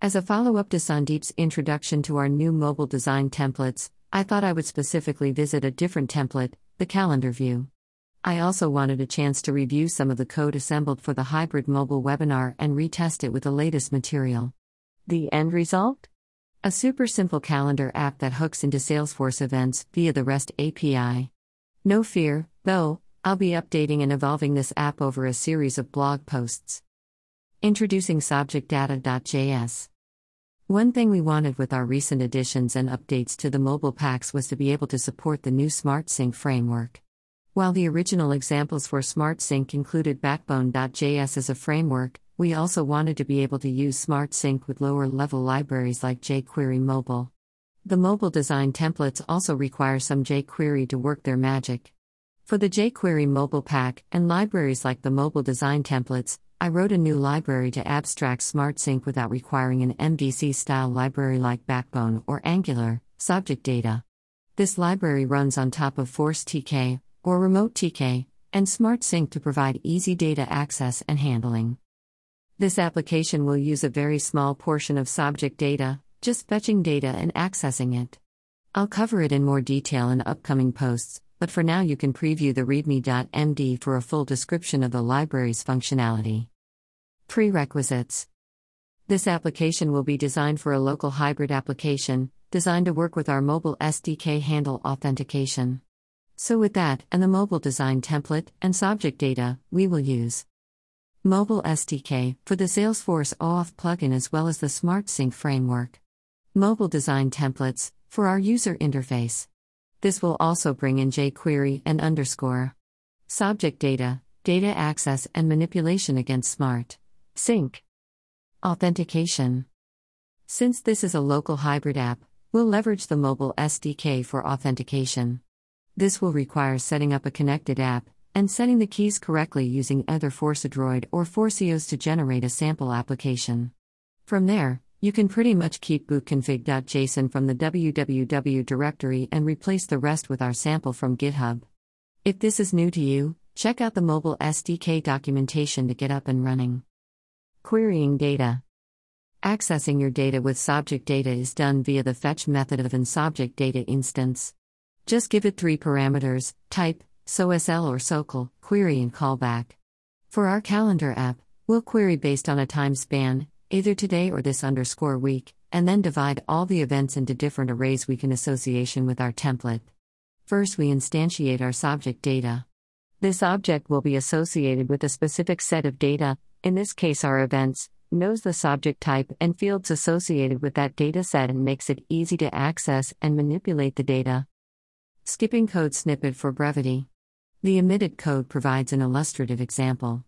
As a follow-up to Sandeep's introduction to our new mobile design templates, I thought I would specifically visit a different template, the calendar view. I also wanted a chance to review some of the code assembled for the hybrid mobile webinar and retest it with the latest material. The end result? A super simple calendar app that hooks into Salesforce events via the REST API. No fear, though, I'll be updating and evolving this app over a series of blog posts. Introducing SobjectData.js. One thing we wanted with our recent additions and updates to the mobile packs was to be able to support the new SmartSync framework. While the original examples for SmartSync included Backbone.js as a framework, we also wanted to be able to use SmartSync with lower-level libraries like jQuery Mobile. The mobile design templates also require some jQuery to work their magic. For the jQuery Mobile pack and libraries like the mobile design templates, I wrote a new library to abstract SmartSync without requiring an MVC-style library like Backbone or Angular, SobjectData. This library runs on top of ForceTK, or RemoteTK, and SmartSync to provide easy data access and handling. This application will use a very small portion of SobjectData, just fetching data and accessing it. I'll cover it in more detail in upcoming posts, but for now you can preview the readme.md for a full description of the library's functionality. Prerequisites. This application will be designed for a local hybrid application, designed to work with our mobile SDK handle authentication. So with that, and the mobile design template, and SobjectData, we will use Mobile SDK, for the Salesforce OAuth plugin as well as the SmartSync framework. Mobile design templates, for our user interface. This will also bring in jQuery and underscore. SobjectData, data access and manipulation against SmartSync. Authentication. Since this is a local hybrid app, we'll leverage the mobile SDK for authentication. This will require setting up a connected app, and setting the keys correctly using either ForceAdroid or Forceos to generate a sample application. From there, you can pretty much keep bootconfig.json from the www directory and replace the rest with our sample from GitHub. If this is new to you, check out the mobile SDK documentation to get up and running. Querying data. Accessing your data with SobjectData is done via the fetch method of an SobjectData instance. Just give it 3 parameters, type, SOSL or SOCL, query and callback. For our calendar app, we'll query based on a time span, either today or this _week, and then divide all the events into different arrays we can association with our template. First we instantiate our SobjectData. This object will be associated with a specific set of data, in this case our events, knows the subject type and fields associated with that data set and makes it easy to access and manipulate the data. Skipping code snippet for brevity. The omitted code provides an illustrative example.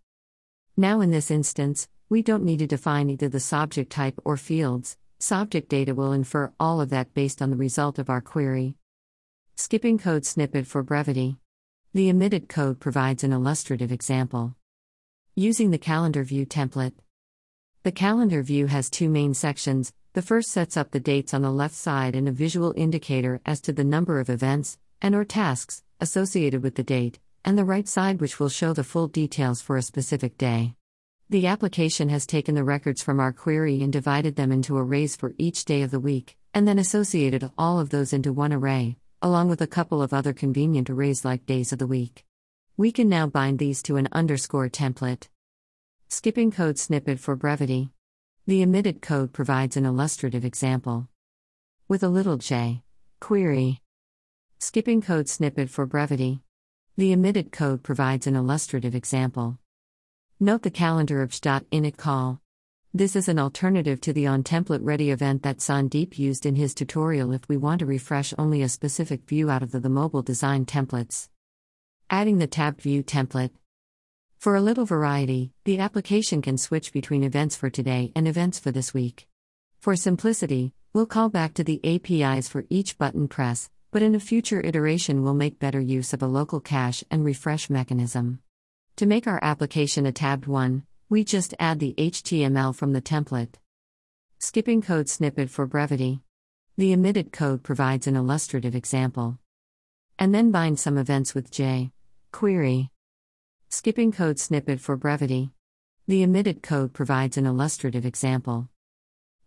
Now in this instance, we don't need to define either the subject type or fields. SobjectData will infer all of that based on the result of our query. Skipping code snippet for brevity. The omitted code provides an illustrative example. Using the calendar view template. The calendar view has 2 main sections. The first sets up the dates on the left side and a visual indicator as to the number of events and/or tasks associated with the date, and the right side which will show the full details for a specific day. The application has taken the records from our query and divided them into arrays for each day of the week, and then associated all of those into one array, along with a couple of other convenient arrays like days of the week. We can now bind these to an underscore template. Skipping code snippet for brevity. The omitted code provides an illustrative example. With a little j. Query. Skipping code snippet for brevity. The omitted code provides an illustrative example. Note the calendar obj.init call. This is an alternative to the onTemplate ready event that Sandeep used in his tutorial if we want to refresh only a specific view out of the mobile design templates. Adding the tabbed view template. For a little variety, the application can switch between events for today and events for this week. For simplicity, we'll call back to the APIs for each button press, but in a future iteration we'll make better use of a local cache and refresh mechanism. To make our application a tabbed one, we just add the HTML from the template. Skipping code snippet for brevity. The omitted code provides an illustrative example. And then bind some events with j. Query. Skipping code snippet for brevity. The omitted code provides an illustrative example.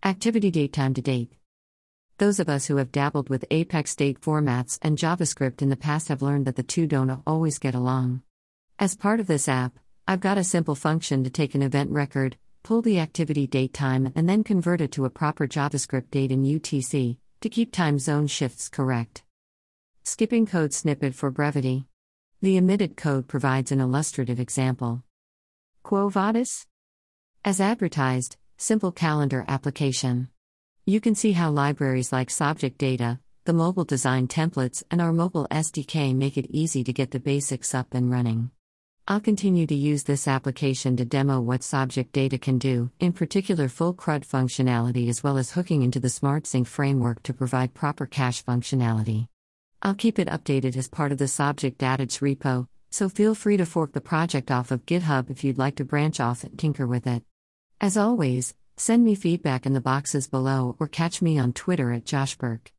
Activity date time to date. Those of us who have dabbled with Apex date formats and JavaScript in the past have learned that the two don't always get along. As part of this app, I've got a simple function to take an event record, pull the activity date time, and then convert it to a proper JavaScript date in UTC to keep time zone shifts correct. Skipping code snippet for brevity. The omitted code provides an illustrative example. Quo Vadis? As advertised, simple calendar application. You can see how libraries like Subject Data, the mobile design templates, and our mobile SDK make it easy to get the basics up and running. I'll continue to use this application to demo what Subject Data can do, in particular full CRUD functionality as well as hooking into the SmartSync framework to provide proper cache functionality. I'll keep it updated as part of the Subject Data's repo, so feel free to fork the project off of GitHub if you'd like to branch off and tinker with it. As always, send me feedback in the boxes below or catch me on Twitter at Josh Burke.